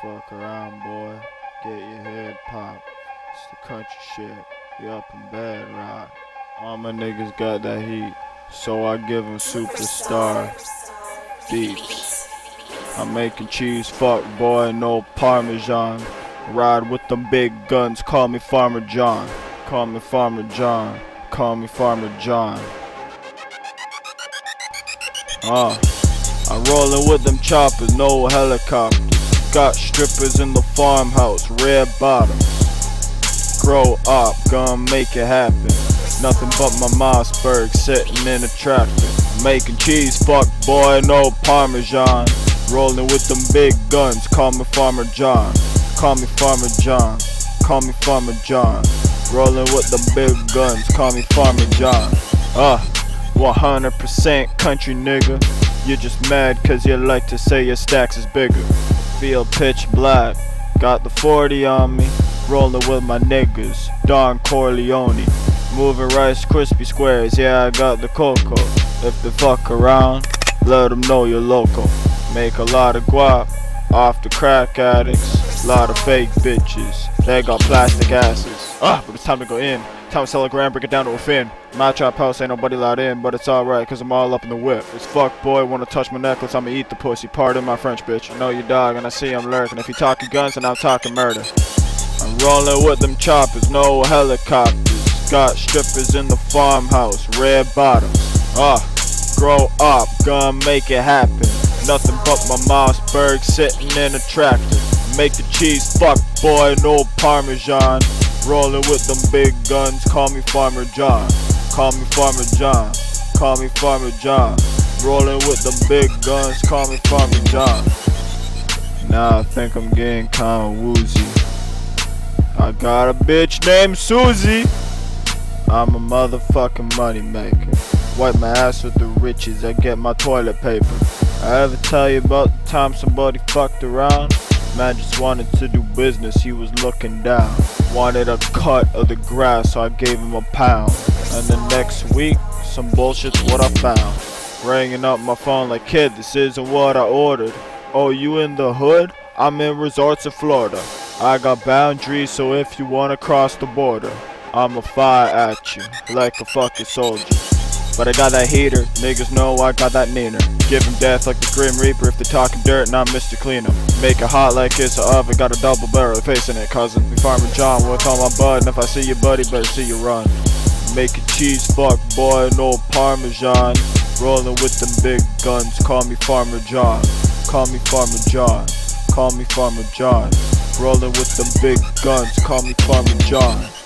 Fuck around, boy. Get your head popped. It's the country shit. You up in bed, right? All my niggas got that heat, so I give them superstar beats. I'm making cheese, fuck boy, no Parmesan. Ride with them big guns, call me Farmer John. Call me Farmer John. Call me Farmer John. I'm rolling with them choppers, no helicopters. Got strippers in the farmhouse, red bottoms. Grow up, gonna make it happen. Nothing but my Mossberg sitting in a tractor. Making cheese, fuck boy, no Parmesan. Rolling with them big guns, call me Farmer John. Call me Farmer John. Call me Farmer John. Rolling with them big guns, call me Farmer John. 100% country nigga. You're just mad cause you like to say your stacks is bigger. Feel pitch black, got the 40 on me. Rolling with my niggas, Don Corleone. Moving Rice Krispie Squares, yeah I got the cocoa. If they fuck around, let them know you're local. Make a lot of guap off the crack addicts. Lot of fake bitches, they got plastic asses. But it's time to go in. Time to sell a gram, break it down to a fin. My trap house ain't nobody allowed in, but it's alright cause I'm all up in the whip. This fuck boy wanna touch my necklace, I'ma eat the pussy. Pardon my French, bitch. I know you dog and I see I'm lurking. If you talking guns then I'm talking murder. I'm rolling with them choppers, no helicopters. Got strippers in the farmhouse, red bottoms. Grow up, gonna make it happen. Nothing but my Mossberg sitting in a tractor. Make the cheese, fuck boy, no Parmesan. Rolling with them big guns, call me Farmer John. Call me Farmer John. Call me Farmer John. Rolling with them big guns, call me Farmer John. Now I think I'm getting kinda woozy. I got a bitch named Susie. I'm a motherfucking money maker. Wipe my ass with the riches, I get my toilet paper. I ever tell you about the time somebody fucked around? Man just wanted to do business, he was looking down. Wanted a cut of the grass, so I gave him a pound. And the next week, some bullshit's what I found. Ringing up my phone like, kid, this isn't what I ordered. Oh, you in the hood? I'm in resorts of Florida. I got boundaries, so if you wanna cross the border, I'ma fire at you like a fucking soldier. But I got that heater, niggas know I got that neener. Give him death like the Grim Reaper if they talking dirt and I'm Mr. Cleaner. Make it hot like it's a oven, got a double barrel facing it, cousin. Me Farmer John with all my bud, and if I see you buddy, better see you run. Making cheese, fuck boy, no Parmesan. Rolling with them big guns, call me Farmer John. Call me Farmer John. Call me Farmer John. Rolling with them big guns, call me Farmer John.